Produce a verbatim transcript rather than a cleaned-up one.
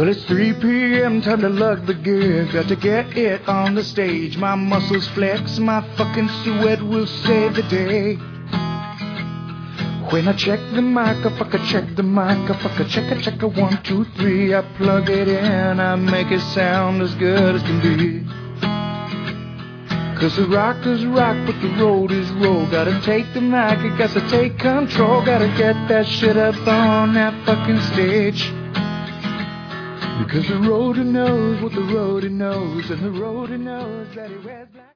Well, it's three p m, time to lug the gear. Got to get it on the stage. My muscles flex, my fucking sweat will save the day. When I check the mic, I fucking check the mic, I fucking check a check a one, two, three. I plug it in, I make it sound as good as can be. Cause the rockers rock, but the road is roll. Gotta take the mic, I gotta take control. Gotta get that shit up on that fucking stage. Because the roadie knows what the roadie knows, and the roadie knows that he wears black.